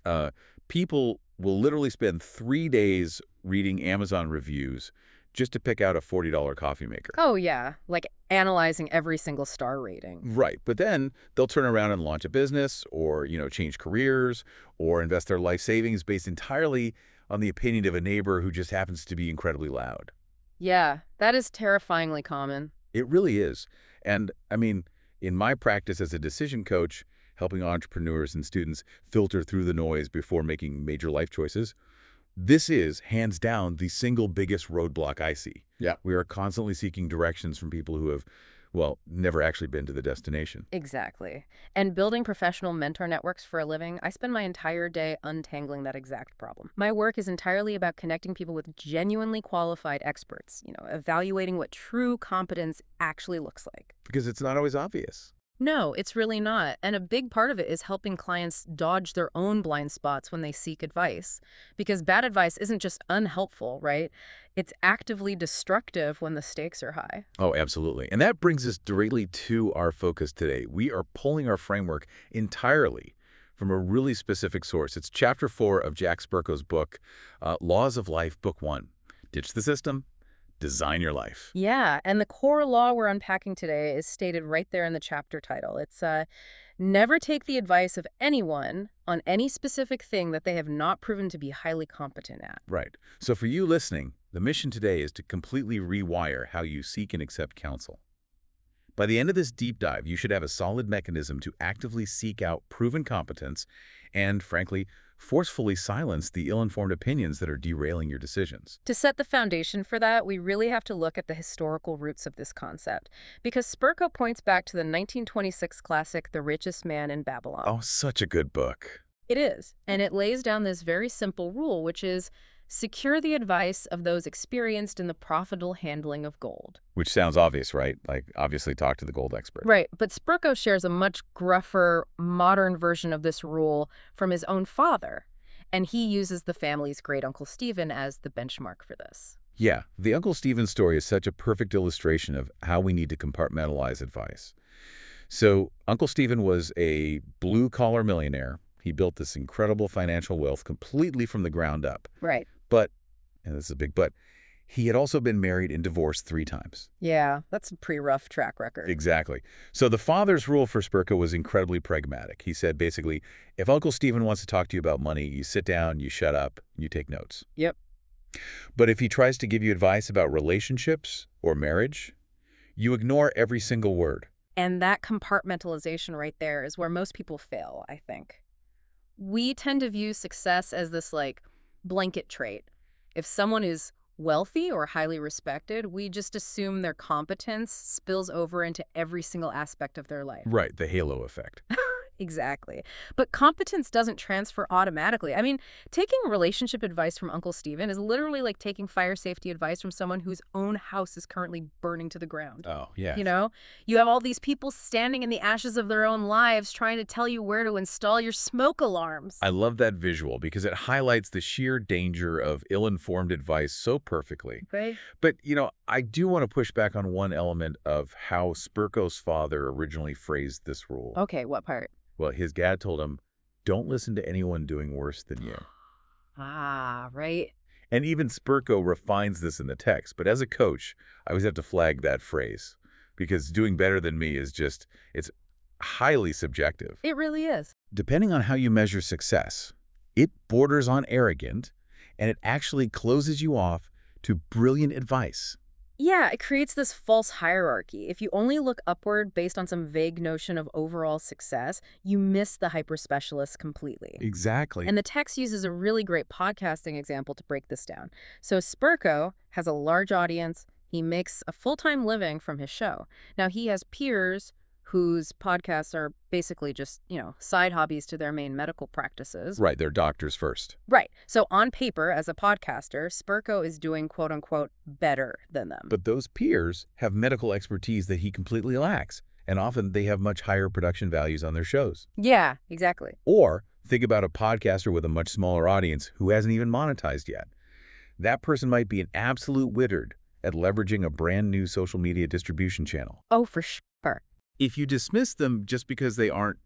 People will literally spend 3 days reading Amazon reviews just to pick out a $40 coffee maker. Oh, yeah. Like analyzing every single star rating. Right. But then they'll turn around and launch a business or, change careers or invest their life savings based entirely on the opinion of a neighbor who just happens to be incredibly loud. Yeah, that is terrifyingly common. It really is. And I mean, in my practice as a decision coach, helping entrepreneurs and students filter through the noise before making major life choices, this is, hands down, the single biggest roadblock I see. Yeah. We are constantly seeking directions from people who have, well, never actually been to the destination. Exactly. And building professional mentor networks for a living, I spend my entire day untangling that exact problem. My work is entirely about connecting people with genuinely qualified experts, evaluating what true competence actually looks like. Because it's not always obvious. No, it's really not. And a big part of it is helping clients dodge their own blind spots when they seek advice. Because bad advice isn't just unhelpful, right? It's actively destructive when the stakes are high. Oh, absolutely. And that brings us directly to our focus today. We are pulling our framework entirely from a really specific source. It's Chapter 4 of Jack Spirko's book, Laws of Life, Book 1. Ditch the system. Design your life. Yeah, and the core law we're unpacking today is stated right there in the chapter title. It's never take the advice of anyone on any specific thing that they have not proven to be highly competent at. Right. So for you listening, the mission today is to completely rewire how you seek and accept counsel. By the end of this deep dive, you should have a solid mechanism to actively seek out proven competence and, frankly, forcefully silence the ill-informed opinions that are derailing your decisions. To set the foundation for that, we really have to look at the historical roots of this concept, because Spirko points back to the 1926 classic, The Richest Man in Babylon. Oh, such a good book. It is, and it lays down this very simple rule, which is secure the advice of those experienced in the profitable handling of gold. Which sounds obvious, right? Like, obviously talk to the gold expert. Right, but Spirko shares a much gruffer, modern version of this rule from his own father, and he uses the family's great-uncle Stephen as the benchmark for this. Yeah, the Uncle Stephen story is such a perfect illustration of how we need to compartmentalize advice. So, Uncle Stephen was a blue-collar millionaire. He built this incredible financial wealth completely from the ground up. Right. But, and this is a big but, he had also been married and divorced 3 times. Yeah, that's a pretty rough track record. Exactly. So the father's rule for Spirko was incredibly pragmatic. He said, basically, if Uncle Stephen wants to talk to you about money, you sit down, you shut up, you take notes. Yep. But if he tries to give you advice about relationships or marriage, you ignore every single word. And that compartmentalization right there is where most people fail, I think. We tend to view success as this, blanket trait. If someone is wealthy or highly respected, we just assume their competence spills over into every single aspect of their life. Right, the halo effect. Exactly. But competence doesn't transfer automatically. I mean, taking relationship advice from Uncle Stephen is literally like taking fire safety advice from someone whose own house is currently burning to the ground. Oh, yeah. You have all these people standing in the ashes of their own lives trying to tell you where to install your smoke alarms. I love that visual because it highlights the sheer danger of ill-informed advice so perfectly. Right. But, I do want to push back on one element of how Spirko's father originally phrased this rule. Okay, what part? Well, his dad told him, don't listen to anyone doing worse than you. Ah, right. And even Spirko refines this in the text. But as a coach, I always have to flag that phrase because doing better than me is it's highly subjective. It really is. Depending on how you measure success, it borders on arrogant and it actually closes you off to brilliant advice. Yeah, it creates this false hierarchy. If you only look upward based on some vague notion of overall success, you miss the hyper-specialists completely. Exactly. And the text uses a really great podcasting example to break this down. So Spirko has a large audience. He makes a full-time living from his show. Now, he has peers whose podcasts are basically just, side hobbies to their main medical practices. Right, they're doctors first. Right. So on paper, as a podcaster, Spirko is doing, quote-unquote, better than them. But those peers have medical expertise that he completely lacks, and often they have much higher production values on their shows. Yeah, exactly. Or think about a podcaster with a much smaller audience who hasn't even monetized yet. That person might be an absolute wizard at leveraging a brand new social media distribution channel. Oh, for sure. If you dismiss them just because they aren't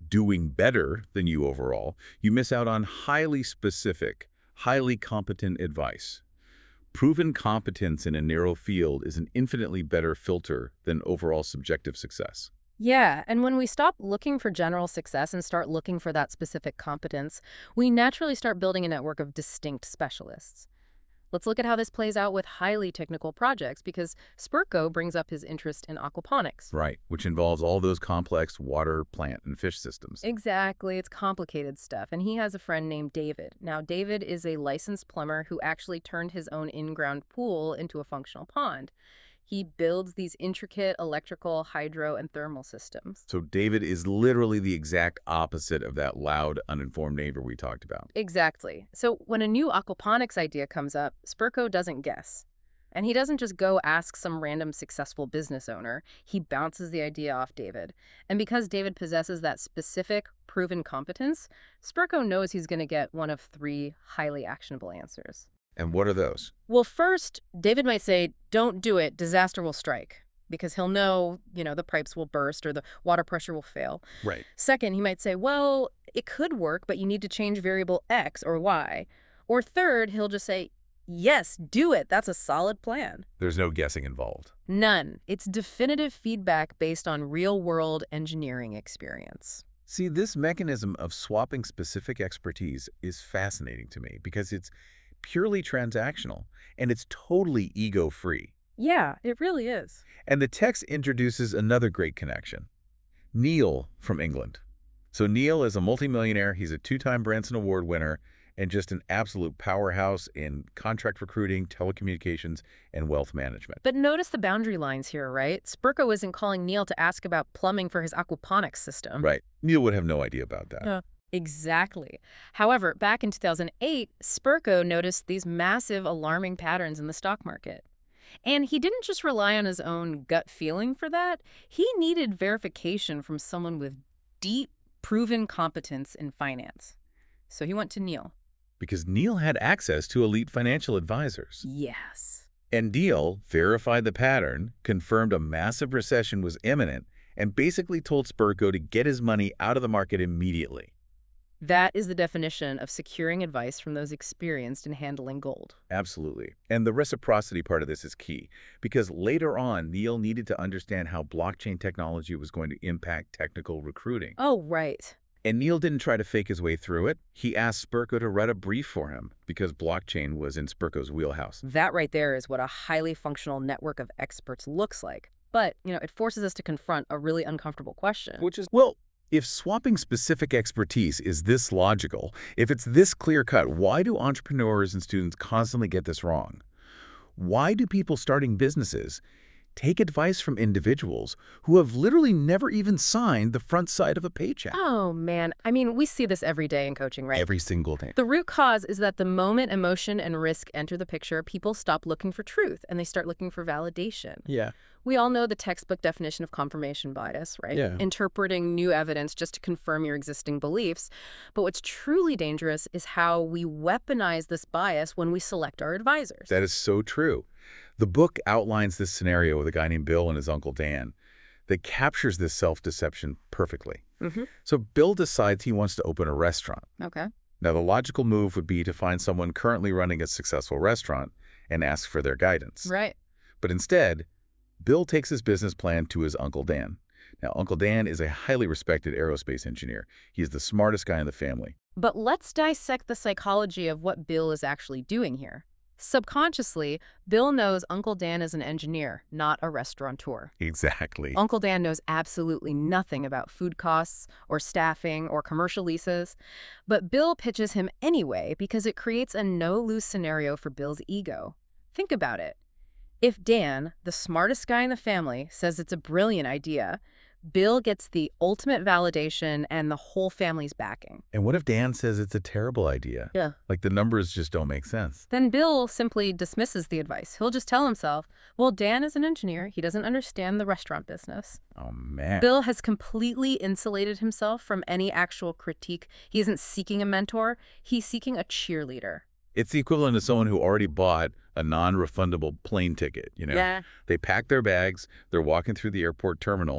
doing better than you overall, you miss out on highly specific, highly competent advice. Proven competence in a narrow field is an infinitely better filter than overall subjective success. Yeah, and when we stop looking for general success and start looking for that specific competence, we naturally start building a network of distinct specialists. Let's look at how this plays out with highly technical projects, because Spurko brings up his interest in aquaponics. Right, which involves all those complex water, plant, and fish systems. Exactly, it's complicated stuff, and he has a friend named David. Now, David is a licensed plumber who actually turned his own in-ground pool into a functional pond. He builds these intricate electrical, hydro, and thermal systems. So David is literally the exact opposite of that loud, uninformed neighbor we talked about. Exactly. So when a new aquaponics idea comes up, Spurko doesn't guess. And he doesn't just go ask some random successful business owner. He bounces the idea off David. And because David possesses that specific, proven competence, Spurko knows he's going to get one of 3 highly actionable answers. And what are those? Well, first, David might say, don't do it, disaster will strike. Because he'll know, the pipes will burst or the water pressure will fail. Right. Second, he might say, well, it could work, but you need to change variable X or Y. Or third, he'll just say, yes, do it. That's a solid plan. There's no guessing involved. None. It's definitive feedback based on real-world engineering experience. See, this mechanism of swapping specific expertise is fascinating to me because it's purely transactional and it's totally ego-free. Yeah, it really is. And the text introduces another great connection. Neil from England. So Neil is a multimillionaire. He's a 2-time Branson Award winner and just an absolute powerhouse in contract recruiting, telecommunications, and wealth management. But notice the boundary lines here, right? Spurko isn't calling Neil to ask about plumbing for his aquaponics system. Right. Neil would have no idea about that. Yeah. Exactly. However, back in 2008, Spurko noticed these massive, alarming patterns in the stock market. And he didn't just rely on his own gut feeling for that. He needed verification from someone with deep, proven competence in finance. So he went to Neil. Because Neil had access to elite financial advisors. Yes. And Neil verified the pattern, confirmed a massive recession was imminent, and basically told Spurko to get his money out of the market immediately. That is the definition of securing advice from those experienced in handling gold. Absolutely. And the reciprocity part of this is key, because later on, Neil needed to understand how blockchain technology was going to impact technical recruiting. Oh, right. And Neil didn't try to fake his way through it. He asked Spurko to write a brief for him, because blockchain was in Spurko's wheelhouse. That right there is what a highly functional network of experts looks like. But, it forces us to confront a really uncomfortable question. Which is, well, if swapping specific expertise is this logical, if it's this clear-cut, why do entrepreneurs and students constantly get this wrong? Why do people starting businesses take advice from individuals who have literally never even signed the front side of a paycheck? Oh, man. We see this every day in coaching, right? Every single day. The root cause is that the moment emotion and risk enter the picture, people stop looking for truth and they start looking for validation. Yeah. We all know the textbook definition of confirmation bias, right? Yeah. Interpreting new evidence just to confirm your existing beliefs. But what's truly dangerous is how we weaponize this bias when we select our advisors. That is so true. The book outlines this scenario with a guy named Bill and his Uncle Dan that captures this self-deception perfectly. So Bill decides he wants to open a restaurant. Okay. Now, the logical move would be to find someone currently running a successful restaurant and ask for their guidance. Right. But instead, Bill takes his business plan to his Uncle Dan. Now, Uncle Dan is a highly respected aerospace engineer. He's the smartest guy in the family. But let's dissect the psychology of what Bill is actually doing here. Subconsciously, Bill knows Uncle Dan is an engineer, not a restaurateur. Exactly. Uncle Dan knows absolutely nothing about food costs or staffing or commercial leases, but Bill pitches him anyway because it creates a no-lose scenario for Bill's ego. Think about it. If Dan, the smartest guy in the family, says it's a brilliant idea, Bill gets the ultimate validation and the whole family's backing. And what if Dan says it's a terrible idea? Yeah. Like the numbers just don't make sense. Then Bill simply dismisses the advice. He'll just tell himself, well, Dan is an engineer. He doesn't understand the restaurant business. Oh, man. Bill has completely insulated himself from any actual critique. He isn't seeking a mentor. He's seeking a cheerleader. It's the equivalent of someone who already bought a non-refundable plane ticket, Yeah. They pack their bags, they're walking through the airport terminal,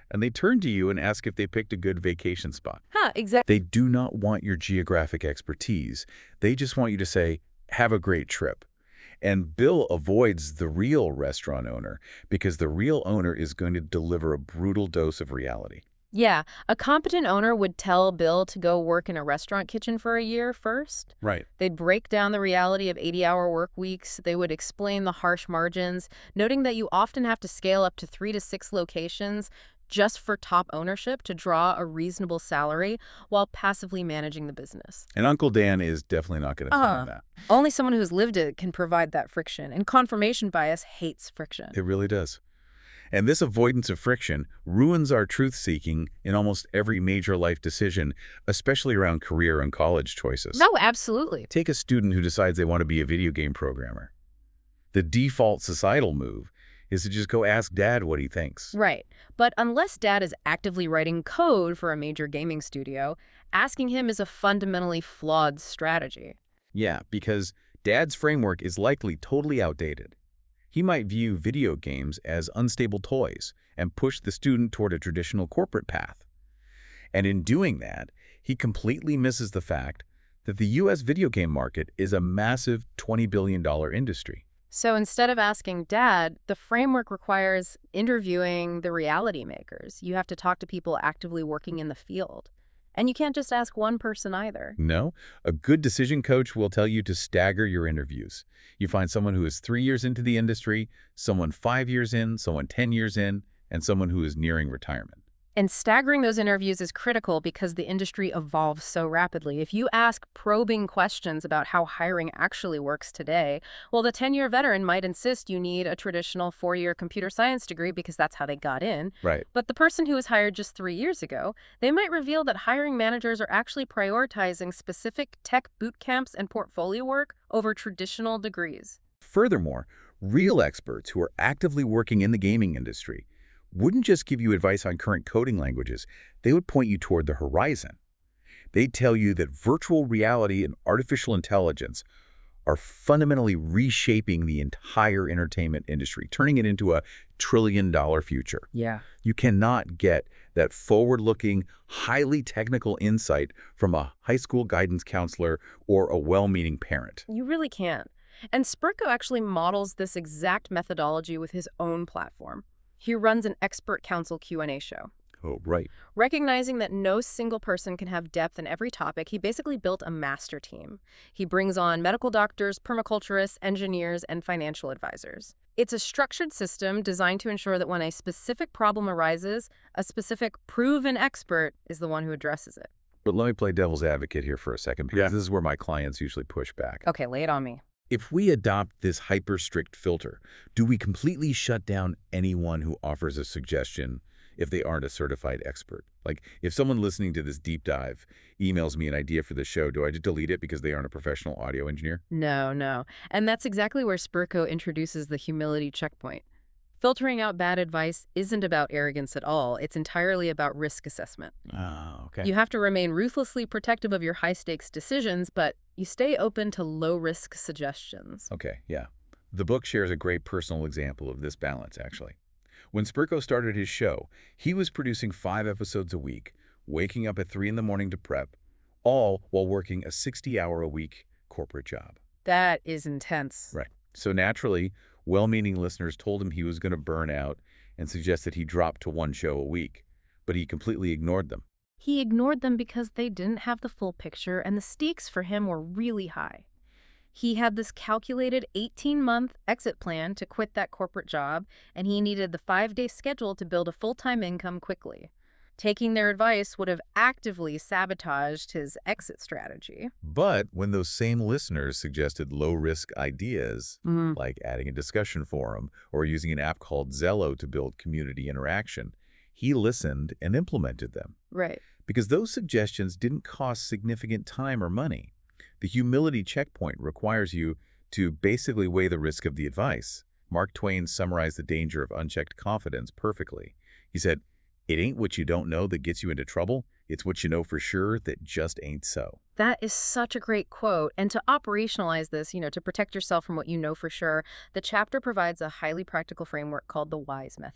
and they turn to you and ask if they picked a good vacation spot. Huh, exactly. They do not want your geographic expertise. They just want you to say, have a great trip. And Bill avoids the real restaurant owner because the real owner is going to deliver a brutal dose of reality. Yeah, a competent owner would tell Bill to go work in a restaurant kitchen for a year first. Right. They'd break down the reality of 80-hour work weeks. They would explain the harsh margins, noting that you often have to scale up to 3 to 6 locations just for top ownership to draw a reasonable salary while passively managing the business. And Uncle Dan is definitely not going to tell them that. Only someone who's lived it can provide that friction, and confirmation bias hates friction. It really does. And this avoidance of friction ruins our truth-seeking in almost every major life decision, especially around career and college choices. No, absolutely. Take a student who decides they want to be a video game programmer. The default societal move is to just go ask Dad what he thinks. Right. But unless Dad is actively writing code for a major gaming studio, asking him is a fundamentally flawed strategy. Yeah, because Dad's framework is likely totally outdated. He might view video games as unstable toys and push the student toward a traditional corporate path. And in doing that, he completely misses the fact that the U.S. video game market is a massive $20 billion industry. So instead of asking Dad, the framework requires interviewing the reality makers. You have to talk to people actively working in the field. And you can't just ask one person either. No, a good decision coach will tell you to stagger your interviews. You find someone who is 3 years into the industry, someone 5 years in, someone 10 years in, and someone who is nearing retirement. And staggering those interviews is critical because the industry evolves so rapidly. If you ask probing questions about how hiring actually works today, well, the 10-year veteran might insist you need a traditional 4-year computer science degree because that's how they got in. Right. But the person who was hired just 3 years ago, they might reveal that hiring managers are actually prioritizing specific tech boot camps and portfolio work over traditional degrees. Furthermore, real experts who are actively working in the gaming industry wouldn't just give you advice on current coding languages, they would point you toward the horizon. They'd tell you that virtual reality and artificial intelligence are fundamentally reshaping the entire entertainment industry, turning it into a trillion-dollar future. Yeah. You cannot get that forward-looking, highly technical insight from a high school guidance counselor or a well-meaning parent. You really can't. And Spurko actually models this exact methodology with his own platform. He runs an expert council Q&A show. Oh, right. Recognizing that no single person can have depth in every topic, he basically built a master team. He brings on medical doctors, permaculturists, engineers, and financial advisors. It's a structured system designed to ensure that when a specific problem arises, a specific proven expert is the one who addresses it. But let me play devil's advocate here for a second, because this is where my clients usually push back. Okay, lay it on me. If we adopt this hyper-strict filter, do we completely shut down anyone who offers a suggestion if they aren't a certified expert? Like, if someone listening to this deep dive emails me an idea for the show, do I just delete it because they aren't a professional audio engineer? No. And that's exactly where Spurko introduces the humility checkpoint. Filtering out bad advice isn't about arrogance at all. It's entirely about risk assessment. Oh, okay. You have to remain ruthlessly protective of your high-stakes decisions, but you stay open to low-risk suggestions. Okay, yeah. The book shares a great personal example of this balance, actually. When Spurko started his show, he was producing 5 episodes a week, waking up at 3 in the morning to prep, all while working a 60-hour-a-week corporate job. That is intense. Right. So naturally, well-meaning listeners told him he was going to burn out and suggested he drop to 1 show a week, but he completely ignored them. He ignored them because they didn't have the full picture, and the stakes for him were really high. He had this calculated 18-month exit plan to quit that corporate job, and he needed the 5-day schedule to build a full-time income quickly. Taking their advice would have actively sabotaged his exit strategy. But when those same listeners suggested low-risk ideas, like adding a discussion forum or using an app called Zello to build community interaction, he listened and implemented them. Right. Because those suggestions didn't cost significant time or money. The humility checkpoint requires you to basically weigh the risk of the advice. Mark Twain summarized the danger of unchecked confidence perfectly. He said, "It ain't what you don't know that gets you into trouble. It's what you know for sure that just ain't so." That is such a great quote. And to operationalize this, to protect yourself from what you know for sure, the chapter provides a highly practical framework called the WISE method.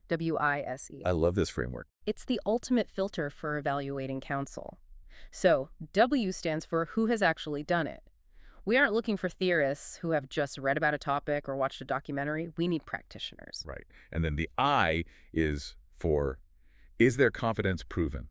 WISE. I love this framework. It's the ultimate filter for evaluating counsel. So, W stands for who has actually done it. We aren't looking for theorists who have just read about a topic or watched a documentary. We need practitioners. Right. And then the I is for, is their competence proven?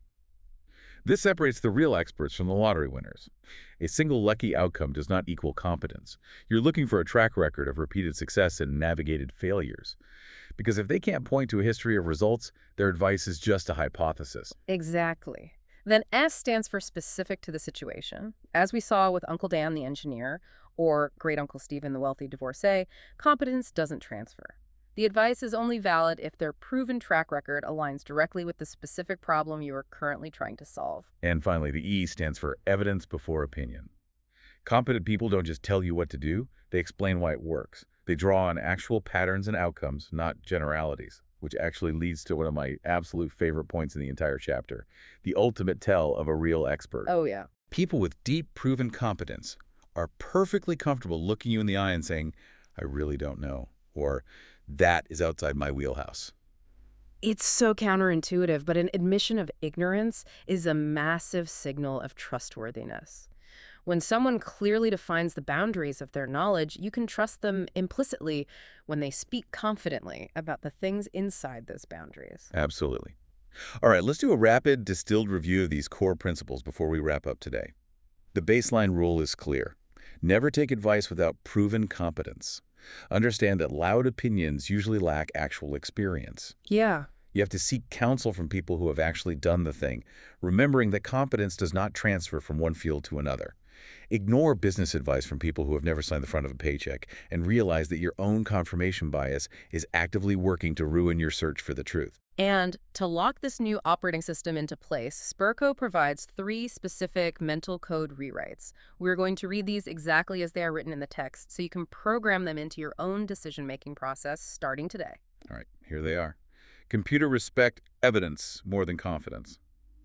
This separates the real experts from the lottery winners. A single lucky outcome does not equal competence. You're looking for a track record of repeated success and navigated failures. Because if they can't point to a history of results, their advice is just a hypothesis. Exactly. Then S stands for specific to the situation. As we saw with Uncle Dan the engineer or Great Uncle Stephen the wealthy divorcee, competence doesn't transfer. The advice is only valid if their proven track record aligns directly with the specific problem you are currently trying to solve. And finally, the E stands for evidence before opinion. Competent people don't just tell you what to do, they explain why it works. They draw on actual patterns and outcomes, not generalities, which actually leads to one of my absolute favorite points in the entire chapter, the ultimate tell of a real expert. Oh, yeah. People with deep, proven competence are perfectly comfortable looking you in the eye and saying, I really don't know, or that is outside my wheelhouse. It's so counterintuitive, but an admission of ignorance is a massive signal of trustworthiness. When someone clearly defines the boundaries of their knowledge, you can trust them implicitly when they speak confidently about the things inside those boundaries. Absolutely. All right, let's do a rapid, distilled review of these core principles before we wrap up today. The baseline rule is clear. Never take advice without proven competence. Understand that loud opinions usually lack actual experience. Yeah. You have to seek counsel from people who have actually done the thing, remembering that competence does not transfer from one field to another. Ignore business advice from people who have never signed the front of a paycheck and realize that your own confirmation bias is actively working to ruin your search for the truth. And to lock this new operating system into place, Spurco provides 3 specific mental code rewrites. We're going to read these exactly as they are written in the text, so you can program them into your own decision-making process starting today. All right, here they are. Computer, respect evidence more than confidence.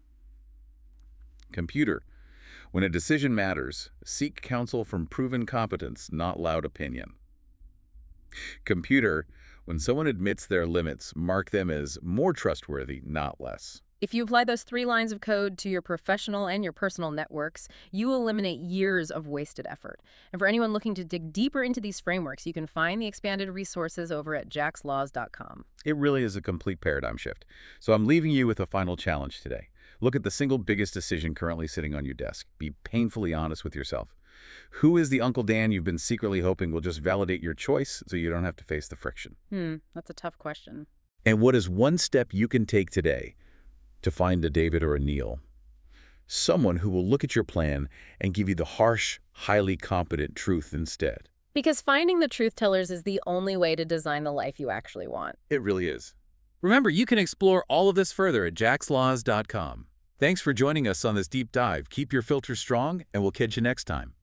Computer, when a decision matters, seek counsel from proven competence, not loud opinion. Computer, when someone admits their limits, mark them as more trustworthy, not less. If you apply those 3 lines of code to your professional and your personal networks, you will eliminate years of wasted effort. And for anyone looking to dig deeper into these frameworks, you can find the expanded resources over at jaxlaws.com. It really is a complete paradigm shift. So I'm leaving you with a final challenge today. Look at the single biggest decision currently sitting on your desk. Be painfully honest with yourself. Who is the Uncle Dan you've been secretly hoping will just validate your choice so you don't have to face the friction? That's a tough question. And what is one step you can take today to find a David or a Neil? Someone who will look at your plan and give you the harsh, highly competent truth instead. Because finding the truth tellers is the only way to design the life you actually want. It really is. Remember, you can explore all of this further at jaxlaws.com. Thanks for joining us on this deep dive. Keep your filters strong, and we'll catch you next time.